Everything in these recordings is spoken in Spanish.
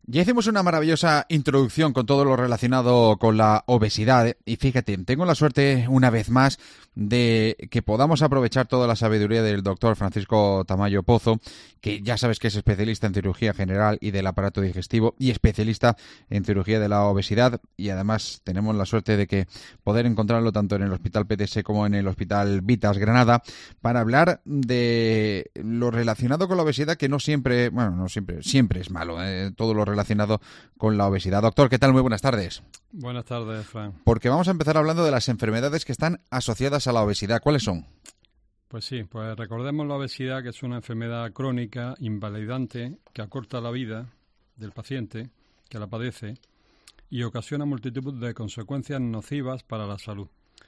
Ya hicimos una maravillosa introducción con todo lo relacionado con la obesidad y fíjate, tengo la suerte una vez más de que podamos aprovechar toda la sabiduría del doctor Francisco Tamayo Pozo, que ya sabes que es especialista en cirugía general y del aparato digestivo y especialista en cirugía de la obesidad, y además tenemos la suerte de que poder encontrarlo tanto en el Hospital PTS como en el Hospital Vitas Granada para hablar de lo relacionado con la obesidad, que no siempre, bueno, no siempre, siempre es malo, todo lo relacionado con la obesidad. Doctor, ¿qué tal? Muy buenas tardes. Buenas tardes, Fran. Porque vamos a empezar hablando de las enfermedades que están asociadas a la obesidad. ¿Cuáles son? Pues sí, pues recordemos la obesidad, que es una enfermedad crónica, invalidante, que acorta la vida del paciente que la padece y ocasiona multitud de consecuencias nocivas para la salud.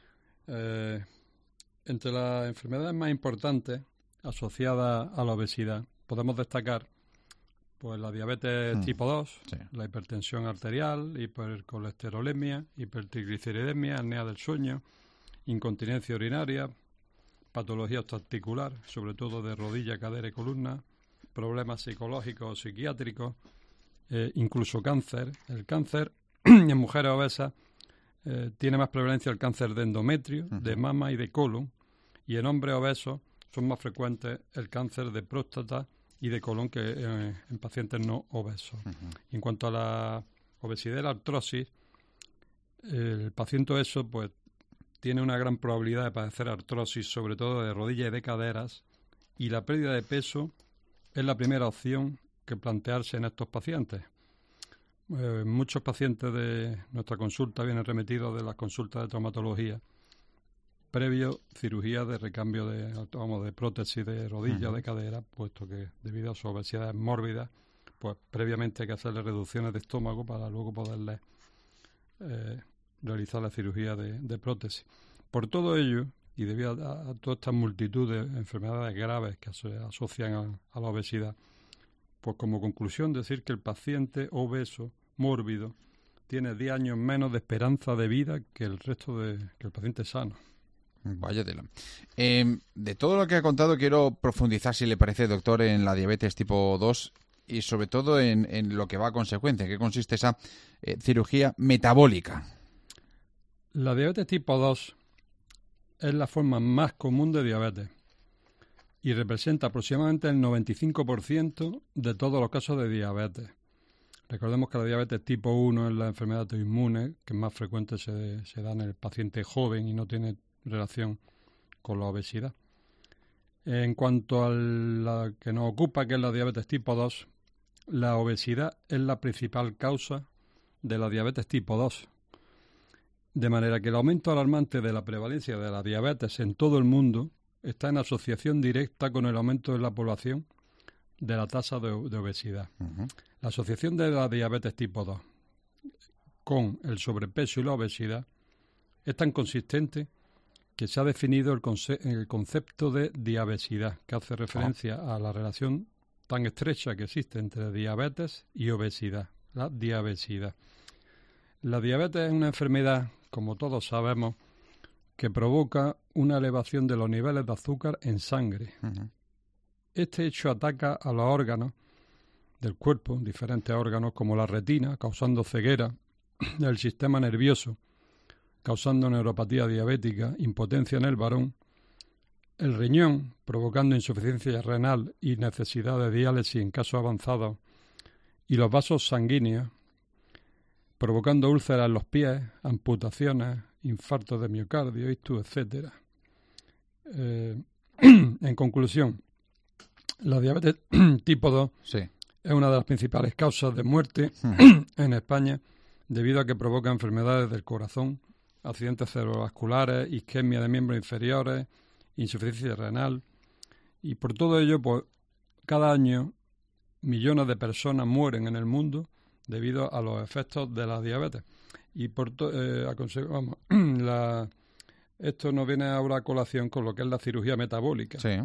Entre las enfermedades más importantes asociadas a la obesidad podemos destacar pues la diabetes tipo 2, sí, la hipertensión arterial, hipercolesterolemia, hipertrigliceridemia, apnea del sueño, incontinencia urinaria, patología articular, sobre todo de rodilla, cadera y columna, problemas psicológicos o psiquiátricos, incluso cáncer. El cáncer en mujeres obesas tiene más prevalencia el cáncer de endometrio, de mama y de colon, y en hombres obesos son más frecuentes el cáncer de próstata y de colon que en pacientes no obesos. En cuanto a la obesidad y la artrosis, el paciente obeso pues tiene una gran probabilidad de padecer artrosis, sobre todo de rodillas y de caderas, y la pérdida de peso es la primera opción que plantearse en estos pacientes. Muchos pacientes de nuestra consulta vienen remitidos de las consultas de traumatología previo cirugía de recambio de prótesis de rodilla, de cadera, puesto que debido a su obesidad mórbida, pues previamente hay que hacerle reducciones de estómago para luego poderle realizar la cirugía de prótesis. Por todo ello, y debido a toda esta multitud de enfermedades graves que se asocian a la obesidad, pues como conclusión decir que el paciente obeso mórbido tiene 10 años menos de esperanza de vida que el resto que el paciente sano. Vaya tela. De todo lo que ha contado, quiero profundizar, si le parece, doctor, en la diabetes tipo 2 y sobre todo en lo que va a consecuencia, en qué consiste esa cirugía metabólica. La diabetes tipo 2 es la forma más común de diabetes y representa aproximadamente el 95% de todos los casos de diabetes. Recordemos que la diabetes tipo 1 es la enfermedad autoinmune que más frecuente se da en el paciente joven y no tiene relación con la obesidad. En cuanto a la que nos ocupa, que es la diabetes tipo 2, la obesidad es la principal causa de la diabetes tipo 2. De manera que el aumento alarmante de la prevalencia de la diabetes en todo el mundo está en asociación directa con el aumento de la población de la tasa de obesidad. La asociación de la diabetes tipo 2 con el sobrepeso y la obesidad es tan consistente que se ha definido el concepto de diabesidad, que hace referencia a la relación tan estrecha que existe entre diabetes y obesidad, la diabesidad. La diabetes es una enfermedad, como todos sabemos, que provoca una elevación de los niveles de azúcar en sangre. Este hecho ataca a los órganos del cuerpo, diferentes órganos como la retina, causando ceguera del sistema nervioso, causando neuropatía diabética, impotencia en el varón, el riñón, provocando insuficiencia renal y necesidad de diálisis en casos avanzados, y los vasos sanguíneos, provocando úlceras en los pies, amputaciones, infartos de miocardio, ictus, etc. En conclusión, la diabetes tipo 2 es una de las principales causas de muerte en España debido a que provoca enfermedades del corazón, accidentes cerebrovasculares, isquemia de miembros inferiores, insuficiencia renal, y por todo ello, pues, cada año millones de personas mueren en el mundo debido a los efectos de la diabetes. Y esto nos viene ahora a colación con lo que es la cirugía metabólica. Sí.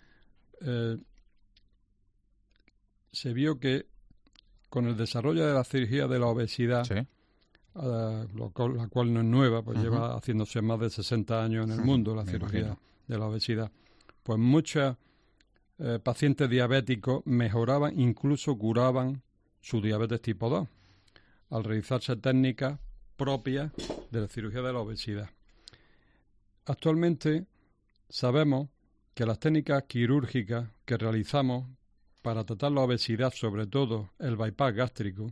Se vio que con el desarrollo de la cirugía de la obesidad, la cual no es nueva, pues lleva haciéndose más de 60 años en el mundo, la cirugía de la obesidad, pues muchos pacientes diabéticos mejoraban, incluso curaban su diabetes tipo 2, al realizarse técnicas propias de la cirugía de la obesidad. Actualmente sabemos que las técnicas quirúrgicas que realizamos para tratar la obesidad, sobre todo el bypass gástrico,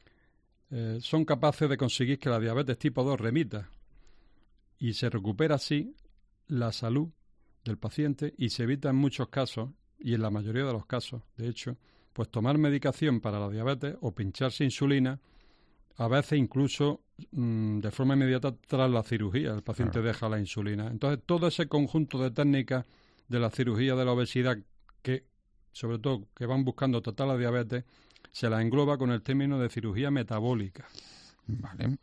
son capaces de conseguir que la diabetes tipo 2 remita y se recupera así la salud del paciente y se evita en muchos casos, y en la mayoría de los casos, de hecho, pues tomar medicación para la diabetes o pincharse insulina, a veces incluso de forma inmediata tras la cirugía, el paciente deja la insulina. Entonces, todo ese conjunto de técnicas de la cirugía de la obesidad que, sobre todo, que van buscando tratar la diabetes, se la engloba con el término de cirugía metabólica. Vale.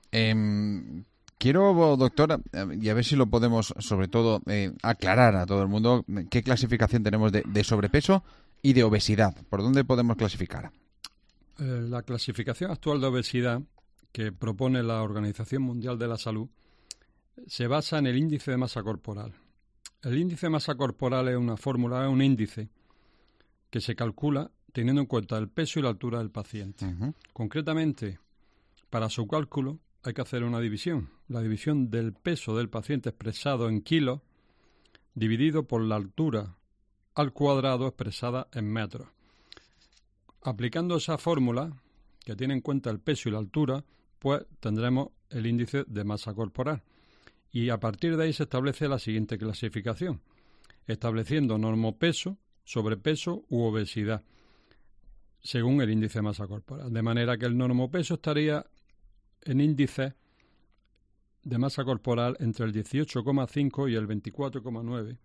Quiero, doctor, y a ver si lo podemos, sobre todo, aclarar a todo el mundo qué clasificación tenemos de sobrepeso y de obesidad. ¿Por dónde podemos clasificar? La clasificación actual de obesidad que propone la Organización Mundial de la Salud se basa en el índice de masa corporal. El índice de masa corporal es una fórmula, es un índice que se calcula teniendo en cuenta el peso y la altura del paciente. Concretamente, para su cálculo hay que hacer una división. La división del peso del paciente expresado en kilos dividido por la altura al cuadrado expresada en metros. Aplicando esa fórmula, que tiene en cuenta el peso y la altura, pues tendremos el índice de masa corporal. Y a partir de ahí se establece la siguiente clasificación, estableciendo normopeso, sobrepeso u obesidad, según el índice de masa corporal. De manera que el normopeso estaría en índice de masa corporal entre el 18,5 y el 24,9.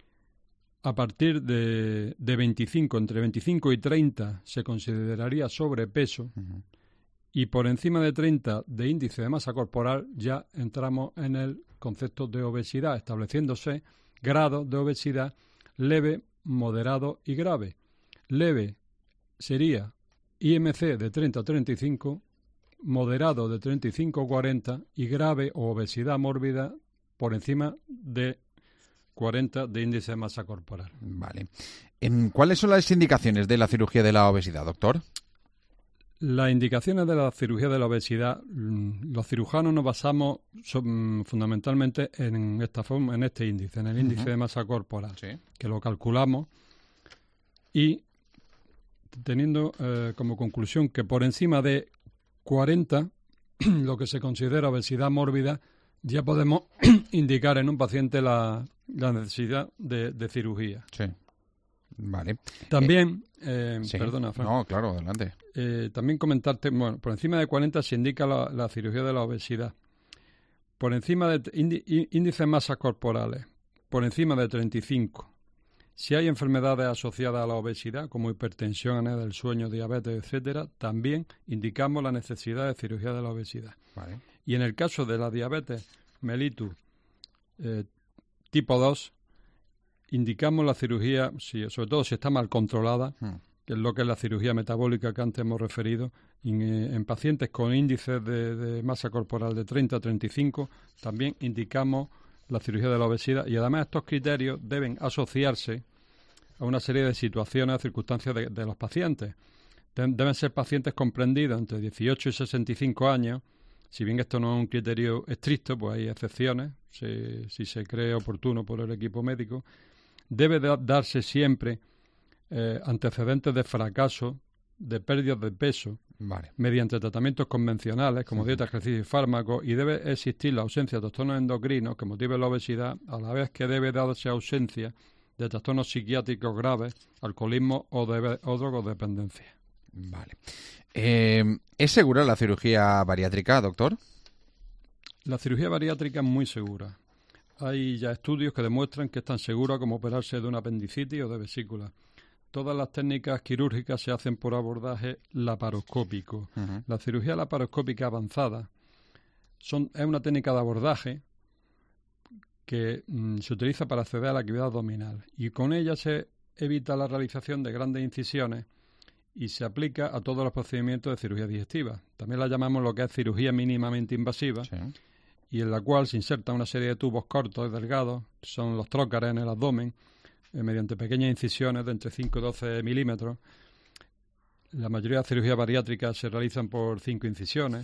A partir de 25, entre 25 y 30 se consideraría sobrepeso y por encima de 30 de índice de masa corporal ya entramos en el concepto de obesidad, estableciéndose grados de obesidad leve, moderado y grave. Leve sería IMC de 30 a 35, moderado de 35 a 40 y grave o obesidad mórbida por encima de 40 de índice de masa corporal. Vale. ¿Cuáles son las indicaciones de la cirugía de la obesidad, doctor? Las indicaciones de la cirugía de la obesidad, los cirujanos nos basamos fundamentalmente en esta forma, en este índice, en el índice de masa corporal, que lo calculamos y teniendo como conclusión que por encima de 40, lo que se considera obesidad mórbida, ya podemos indicar en un paciente la necesidad de cirugía. Sí. Vale. También, sí. Perdona, Fran. No, claro, adelante. También comentarte, bueno, por encima de 40 se indica la cirugía de la obesidad. Por encima de índices masas corporales, por encima de 35. Si hay enfermedades asociadas a la obesidad, como hipertensión, apnea del sueño, diabetes, etcétera, también indicamos la necesidad de cirugía de la obesidad. Vale. Y en el caso de la diabetes mellitus tipo 2, indicamos la cirugía, sobre todo si está mal controlada, que es lo que es la cirugía metabólica que antes hemos referido, en pacientes con índices de masa corporal de 30 a 35, también indicamos la cirugía de la obesidad y además estos criterios deben asociarse a una serie de situaciones o circunstancias de los pacientes. Deben ser pacientes comprendidos entre 18 y 65 años. Si bien esto no es un criterio estricto, pues hay excepciones, si se cree oportuno por el equipo médico. Debe darse siempre antecedentes de fracaso, de pérdidas de peso, mediante tratamientos convencionales como dieta, ejercicio y fármacos, y debe existir la ausencia de trastornos endocrinos que motiven la obesidad, a la vez que debe darse ausencia de trastornos psiquiátricos graves, alcoholismo o drogodependencia. Vale. ¿Es segura la cirugía bariátrica, doctor? La cirugía bariátrica es muy segura. Hay ya estudios que demuestran que es tan segura como operarse de una apendicitis o de vesícula. Todas las técnicas quirúrgicas se hacen por abordaje laparoscópico. La cirugía laparoscópica avanzada es una técnica de abordaje que se utiliza para acceder a la cavidad abdominal y con ella se evita la realización de grandes incisiones y se aplica a todos los procedimientos de cirugía digestiva. También la llamamos lo que es cirugía mínimamente invasiva, y en la cual se inserta una serie de tubos cortos y delgados, son los trócares en el abdomen, mediante pequeñas incisiones de entre 5 y 12 milímetros. La mayoría de las cirugías bariátricas se realizan por 5 incisiones.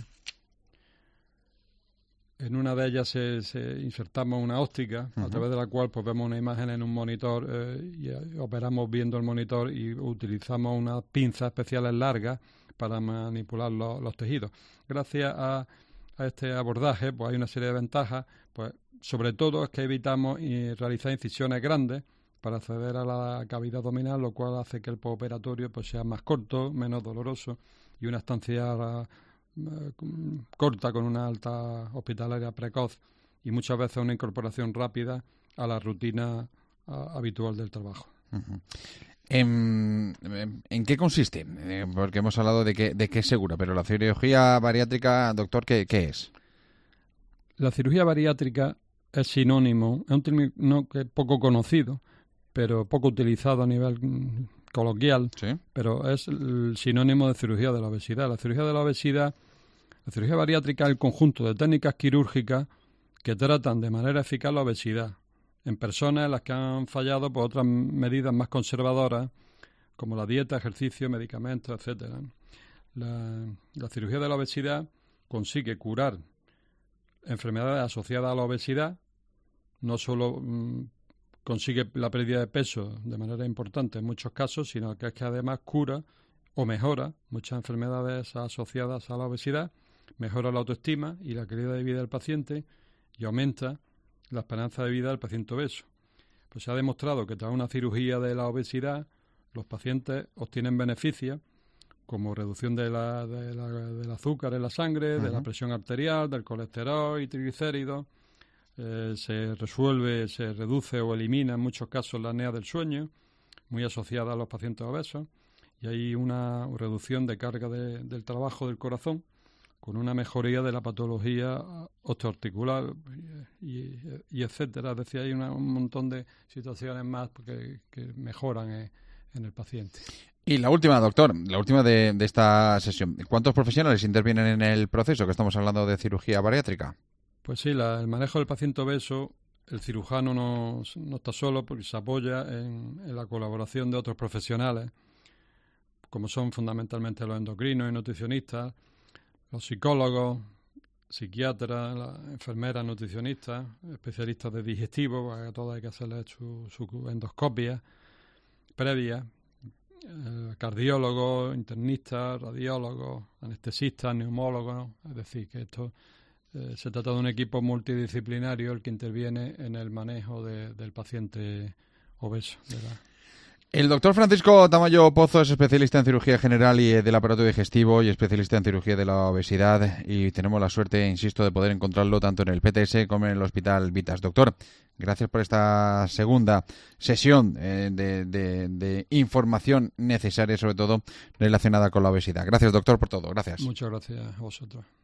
En una de ellas insertamos una óptica, a través de la cual pues vemos una imagen en un monitor y operamos viendo el monitor y utilizamos unas pinzas especiales largas para manipular los tejidos. Gracias a este abordaje pues hay una serie de ventajas, pues sobre todo es que evitamos realizar incisiones grandes para acceder a la cavidad abdominal, lo cual hace que el postoperatorio pues sea más corto, menos doloroso y una estancia corta con una alta hospitalaria precoz y muchas veces una incorporación rápida a la rutina habitual del trabajo. Uh-huh. ¿En qué consiste? Porque hemos hablado de que es segura, pero la cirugía bariátrica, doctor, ¿qué es? La cirugía bariátrica es sinónimo, es un término que es poco conocido, pero poco utilizado a nivel coloquial, ¿Sí? pero es el sinónimo de cirugía de la obesidad. La cirugía bariátrica es el conjunto de técnicas quirúrgicas que tratan de manera eficaz la obesidad en personas en las que han fallado por otras medidas más conservadoras, como la dieta, ejercicio, medicamentos, etcétera. La cirugía de la obesidad consigue curar enfermedades asociadas a la obesidad, no solo consigue la pérdida de peso de manera importante en muchos casos, sino que es que además cura o mejora muchas enfermedades asociadas a la obesidad, mejora la autoestima y la calidad de vida del paciente y aumenta la esperanza de vida del paciente obeso. Pues se ha demostrado que tras una cirugía de la obesidad los pacientes obtienen beneficios como reducción del azúcar en la sangre, de la presión arterial, del colesterol y triglicéridos. Se reduce o elimina en muchos casos la apnea del sueño, muy asociada a los pacientes obesos, y hay una reducción de carga del trabajo del corazón, con una mejoría de la patología osteoarticular y etcétera. Es decir, hay un montón de situaciones más que mejoran en el paciente. Y la última, doctor, la última de esta sesión. ¿Cuántos profesionales intervienen en el proceso que estamos hablando de cirugía bariátrica? Pues sí, el manejo del paciente obeso, el cirujano no está solo porque se apoya en la colaboración de otros profesionales, como son fundamentalmente los endocrinos y nutricionistas, los psicólogos, psiquiatras, las enfermeras nutricionistas, especialistas de digestivo, a todos hay que hacerle su endoscopia previa, cardiólogos, internistas, radiólogos, anestesistas, neumólogos, es decir, que esto se trata de un equipo multidisciplinario el que interviene en el manejo del paciente obeso. El doctor Francisco Tamayo Pozo es especialista en cirugía general y del aparato digestivo y especialista en cirugía de la obesidad y tenemos la suerte, insisto, de poder encontrarlo tanto en el PTS como en el Hospital Vitas. Doctor, gracias por esta segunda sesión de información necesaria, sobre todo relacionada con la obesidad. Gracias, doctor, por todo. Gracias. Muchas gracias a vosotros.